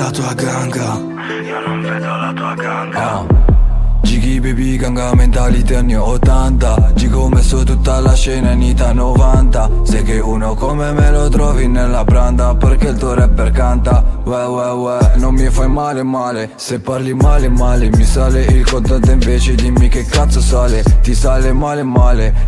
la tua ganga. Io non vedo la tua ganga. Gigi baby ganga mentality anni 80. Gigo ho messo tutta la scena in Ita 90. Sai che uno come me lo trovi nella branda, perché il tuo rapper canta uè, non mi fai male male. Se parli male male mi sale il contatto, invece dimmi che cazzo sale. Ti sale male male,